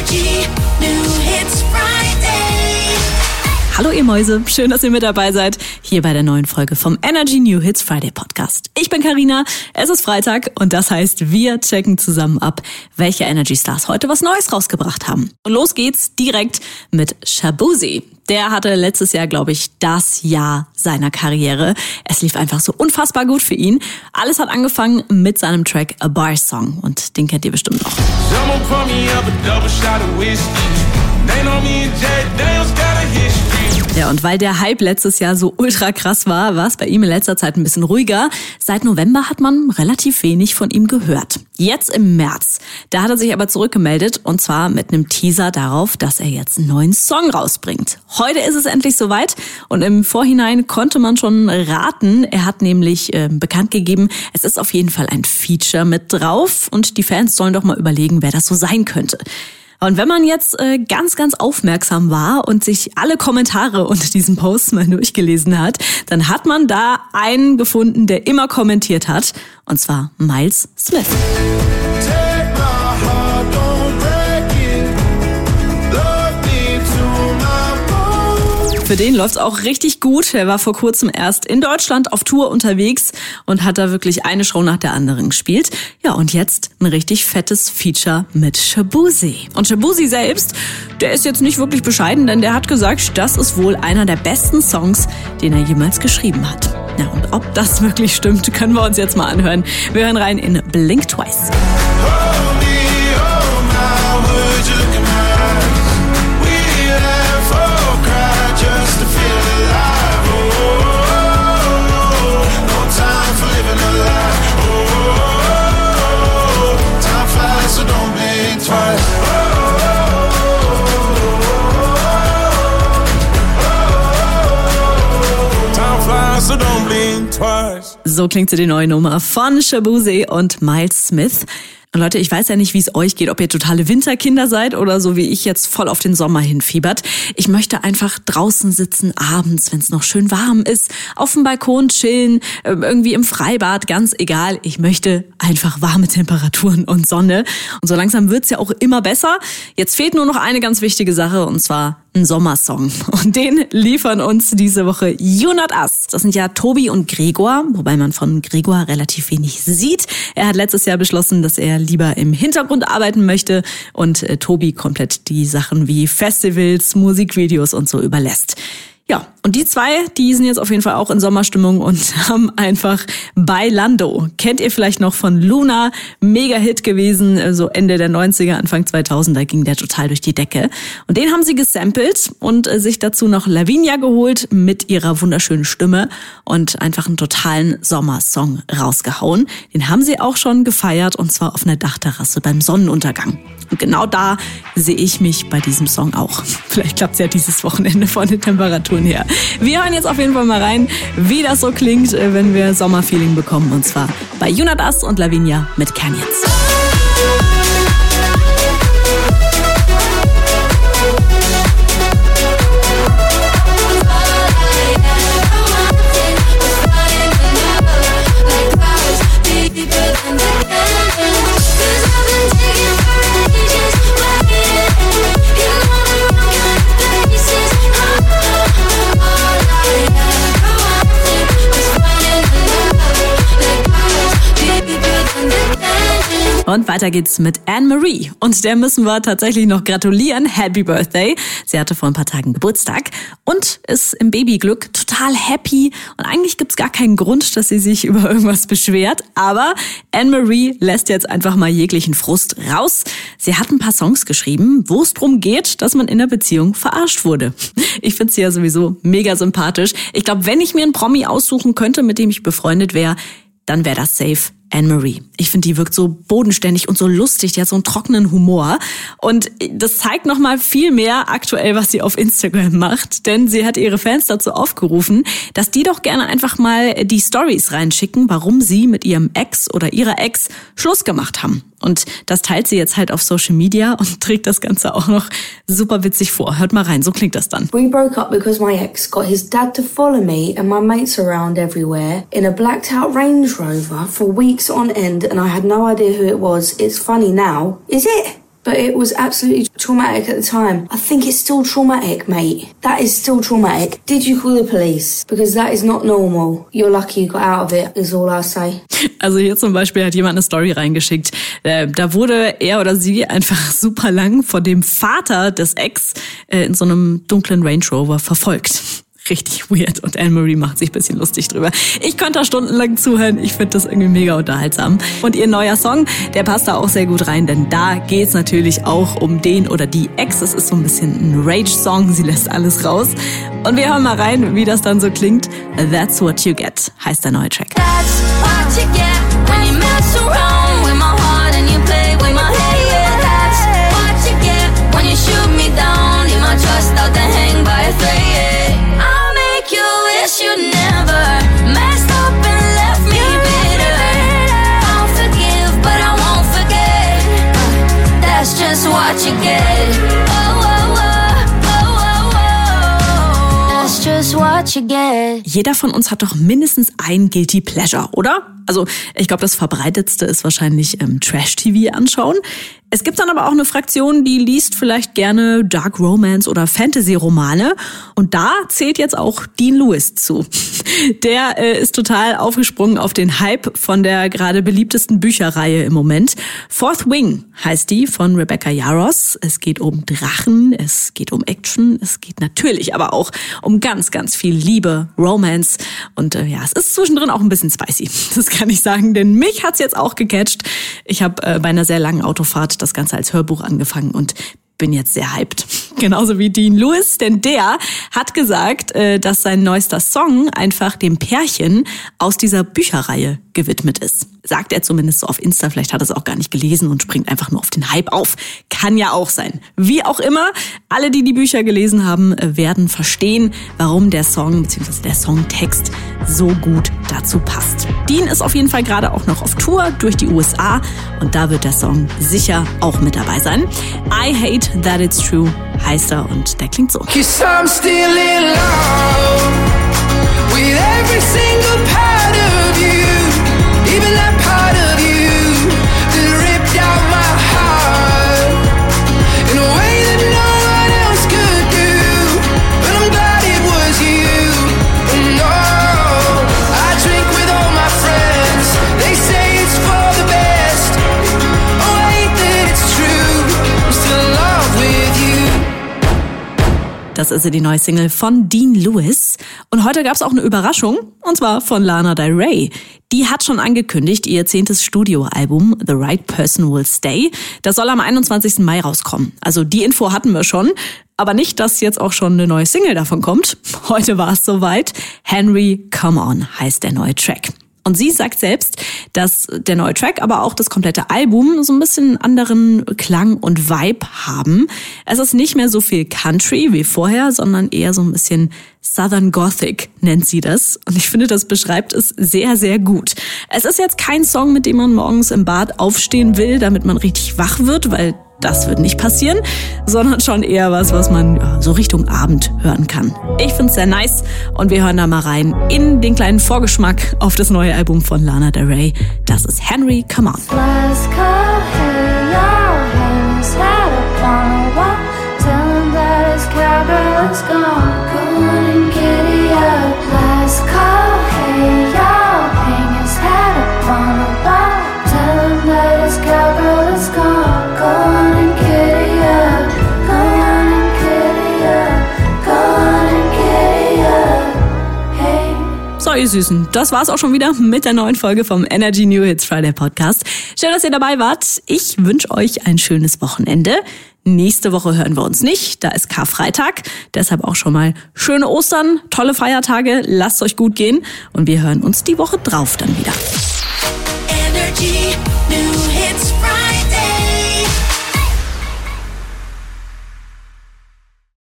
Energy New Hits Friday. Hallo ihr Mäuse, schön, dass ihr mit dabei seid, hier bei der neuen Folge vom Energy New Hits Friday Podcast. Ich bin Carina, es ist Freitag und das heißt, wir checken zusammen ab, welche Energy Stars heute was Neues rausgebracht haben. Und los geht's direkt mit Shaboozey. Der hatte letztes Jahr, glaube ich, das Jahr seiner Karriere. Es lief einfach so unfassbar gut für ihn. Alles hat angefangen mit seinem Track A Bar Song und den kennt ihr bestimmt noch. Ja, und weil der Hype letztes Jahr so ultra krass war es bei ihm in letzter Zeit ein bisschen ruhiger. Seit November hat man relativ wenig von ihm gehört. Jetzt im März, da hat er sich aber zurückgemeldet und zwar mit einem Teaser darauf, dass er jetzt einen neuen Song rausbringt. Heute ist es endlich soweit und im Vorhinein konnte man schon raten. Er hat nämlich bekannt gegeben, es ist auf jeden Fall ein Feature mit drauf und die Fans sollen doch mal überlegen, wer das so sein könnte. Und wenn man jetzt ganz, ganz aufmerksam war und sich alle Kommentare unter diesem Post mal durchgelesen hat, dann hat man da einen gefunden, der immer kommentiert hat, und zwar Miles Smith. Für den läuft's auch richtig gut. Er war vor kurzem erst in Deutschland auf Tour unterwegs und hat da wirklich eine Show nach der anderen gespielt. Ja, und jetzt ein richtig fettes Feature mit Shaboozey. Und Shaboozey selbst, der ist jetzt nicht wirklich bescheiden, denn der hat gesagt, das ist wohl einer der besten Songs, den er jemals geschrieben hat. Ja, und ob das wirklich stimmt, können wir uns jetzt mal anhören. Wir hören rein in Blink Twice. So klingt sie, die neue Nummer von Shaboozey und Miles Smith. Und Leute, ich weiß ja nicht, wie es euch geht, ob ihr totale Winterkinder seid oder so wie ich jetzt voll auf den Sommer hinfiebert. Ich möchte einfach draußen sitzen, abends, wenn es noch schön warm ist, auf dem Balkon chillen, irgendwie im Freibad, ganz egal. Ich möchte einfach warme Temperaturen und Sonne. Und so langsam wird's ja auch immer besser. Jetzt fehlt nur noch eine ganz wichtige Sache, und zwar ein Sommersong. Und den liefern uns diese Woche You Not Us. Das sind ja Tobi und Gregor, wobei man von Gregor relativ wenig sieht. Er hat letztes Jahr beschlossen, dass er lieber im Hintergrund arbeiten möchte und Tobi komplett die Sachen wie Festivals, Musikvideos und so überlässt. Ja, und die zwei, die sind jetzt auf jeden Fall auch in Sommerstimmung und haben einfach Bailando. Kennt ihr vielleicht noch von Luna? Mega Hit gewesen, so Ende der 90er, Anfang 2000er ging der total durch die Decke. Und den haben sie gesampelt und sich dazu noch Lavinia geholt mit ihrer wunderschönen Stimme und einfach einen totalen Sommersong rausgehauen. Den haben sie auch schon gefeiert und zwar auf einer Dachterrasse beim Sonnenuntergang. Und genau da sehe ich mich bei diesem Song auch. Vielleicht klappt es ja dieses Wochenende von den Temperaturen her. Wir hören jetzt auf jeden Fall mal rein, wie das so klingt, wenn wir Sommerfeeling bekommen. Und zwar bei You Not Us und Lavinia mit Canyons. Und weiter geht's mit Anne-Marie. Und der müssen wir tatsächlich noch gratulieren. Happy Birthday. Sie hatte vor ein paar Tagen Geburtstag und ist im Babyglück total happy. Und eigentlich gibt's gar keinen Grund, dass sie sich über irgendwas beschwert. Aber Anne-Marie lässt jetzt einfach mal jeglichen Frust raus. Sie hat ein paar Songs geschrieben, wo es drum geht, dass man in der Beziehung verarscht wurde. Ich finde sie ja sowieso mega sympathisch. Ich glaube, wenn ich mir einen Promi aussuchen könnte, mit dem ich befreundet wäre, dann wäre das safe Anne-Marie. Ich finde, die wirkt so bodenständig und so lustig. Die hat so einen trockenen Humor. Und das zeigt nochmal viel mehr aktuell, was sie auf Instagram macht. Denn sie hat ihre Fans dazu aufgerufen, dass die doch gerne einfach mal die Stories reinschicken, warum sie mit ihrem Ex oder ihrer Ex Schluss gemacht haben. Und das teilt sie jetzt halt auf Social Media und trägt das Ganze auch noch super witzig vor. Hört mal rein, so klingt das dann. We broke up because my ex got his dad to follow me and my mates around everywhere in a blacked out Range Rover for weeks on end and I had no idea who it was. It's funny now. Is it? but it was absolutely traumatic at the time. I think it's still traumatic, mate. That is still traumatic. Did you call the police? Because that is not normal. You're lucky you got out of it, is all I say. Also hier zum Beispiel hat jemand eine Story reingeschickt. Da wurde er oder sie einfach super lang von dem Vater des Ex in so einem dunklen Range Rover verfolgt. Richtig weird und Anne-Marie macht sich ein bisschen lustig drüber. Ich könnte da stundenlang zuhören, ich finde das irgendwie mega unterhaltsam. Und ihr neuer Song, der passt da auch sehr gut rein, denn da geht's natürlich auch um den oder die Ex. Es ist so ein bisschen ein Rage-Song, sie lässt alles raus. Und wir hören mal rein, wie das dann so klingt. That's What You Get heißt der neue Track. That's what you get when you mess around with my heart and you play with my head. Yeah, that's what you get when you shoot me down. Leave my trust out to hang by a thread. I'll make you wish you never messed up and left me bitter. I'll forgive, but I won't forget. That's just what you get. Oh, oh, oh, oh, oh, oh. That's just what you get. Jeder von uns hat doch mindestens ein Guilty Pleasure, oder? Also ich glaube, das verbreitetste ist wahrscheinlich Trash-TV anschauen. Es gibt dann aber auch eine Fraktion, die liest vielleicht gerne Dark Romance oder Fantasy-Romane. Und da zählt jetzt auch Dean Lewis zu. Der ist total aufgesprungen auf den Hype von der gerade beliebtesten Bücherreihe im Moment. Fourth Wing heißt die von Rebecca Yarros. Es geht um Drachen, es geht um Action, es geht natürlich aber auch um ganz, ganz viel Liebe, Romance. Und ja, es ist zwischendrin auch ein bisschen spicy. Das kann ich sagen, denn mich hat's jetzt auch gecatcht. Ich habe bei einer sehr langen Autofahrt das Ganze als Hörbuch angefangen und bin jetzt sehr hyped. Genauso wie Dean Lewis, denn der hat gesagt, dass sein neuester Song einfach dem Pärchen aus dieser Bücherreihe gewidmet ist. Sagt er zumindest so auf Insta, vielleicht hat er es auch gar nicht gelesen und springt einfach nur auf den Hype auf. Kann ja auch sein. Wie auch immer, alle, die die Bücher gelesen haben, werden verstehen, warum der Song bzw. der Songtext so gut dazu passt. Dean ist auf jeden Fall gerade auch noch auf Tour durch die USA und da wird der Song sicher auch mit dabei sein. I Hate That It's True heißt er und der klingt so. 'Cause I'm still in love with every single part of you, even that part of you that ripped out my heart in a way that no one else could do. But I'm glad it was you. No, I drink with all my friends. They say it's for the best. Oh, I hate that it's true. I'm still in love with you. Das ist ja die neue Single von Dean Lewis. Und heute gab es auch eine Überraschung, und zwar von Lana Del Rey. Die hat schon angekündigt, ihr 10. Studioalbum The Right Person Will Stay. Das soll am 21. Mai rauskommen. Also die Info hatten wir schon. Aber nicht, dass jetzt auch schon eine neue Single davon kommt. Heute war es soweit. Henry, Come On heißt der neue Track. Und sie sagt selbst, dass der neue Track, aber auch das komplette Album so ein bisschen anderen Klang und Vibe haben. Es ist nicht mehr so viel Country wie vorher, sondern eher so ein bisschen Southern Gothic nennt sie das. Und ich finde, das beschreibt es sehr, sehr gut. Es ist jetzt kein Song, mit dem man morgens im Bad aufstehen will, damit man richtig wach wird, weil das wird nicht passieren, sondern schon eher was man so Richtung Abend hören kann. Ich finde es sehr nice und wir hören da mal rein in den kleinen Vorgeschmack auf das neue Album von Lana Del Rey. Das ist Henry, Come On. Let's go, hey, y'all, hang his hat up on a wall. Tell him that his cowgirl is gone. Go on and giddy up. Let's go, hey, y'all, hang his hat up on a wall. Tell him that his cowgirl is gone. Go on and giddy up. Go on and giddy up. Go on and giddy up. Hey. So, ihr Süßen, das war's auch schon wieder mit der neuen Folge vom Energy New Hits Friday Podcast. Schön, dass ihr dabei wart. Ich wünsche euch ein schönes Wochenende. Nächste Woche hören wir uns nicht, da ist Karfreitag. Deshalb auch schon mal schöne Ostern, tolle Feiertage, lasst euch gut gehen und wir hören uns die Woche drauf dann wieder. Energy New Hits Friday.